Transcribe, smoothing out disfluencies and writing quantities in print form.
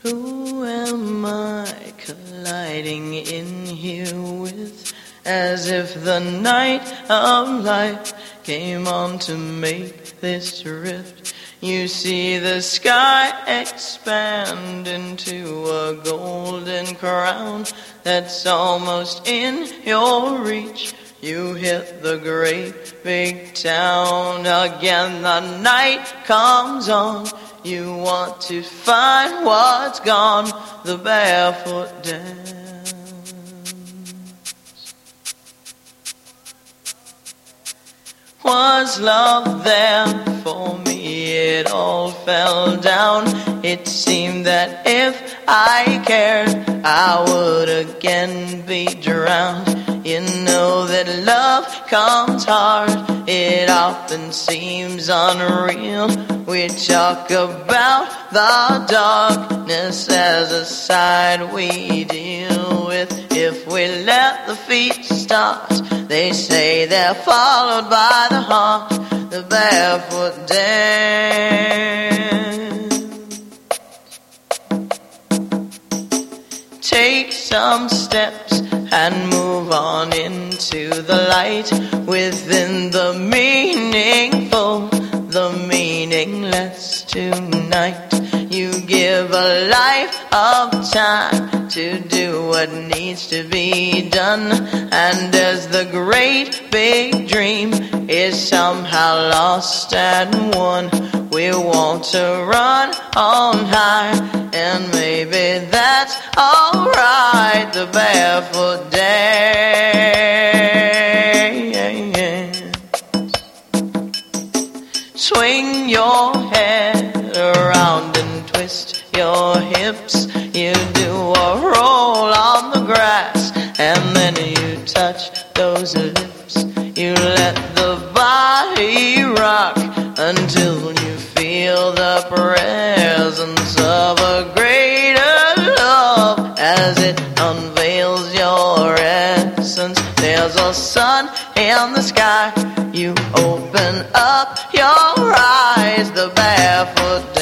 Who am I colliding in here with? As if the night of life came on to make this rift. You see the sky expand into a golden crown that's almost in your reach. You hit the great big town. Again the night comes on. You want to find what's gone. The barefoot dance. Was love there for me? It all fell down. It seemed that if I cared, I would again be drowned. You know that love comes hard. It often seems unreal. We talk about the darkness as a side we deal with. If we let the feet start, they say they're followed by the heart. The barefoot dance. Take some steps and move on into the light. Within the meaningful, the meaningless tonight. You give a life of time to do what needs to be done. And as the great big dream is somehow lost and won, we want to run on high, and maybe that's alright. The barefoot dance. Swing your head around and twist your hips. You do a roll on the grass, and then you touch those lips. You let the body rock until you feel the presence of a greater love as it unveils your essence. There's a sun in the sky. You open up your eyes. The barefoot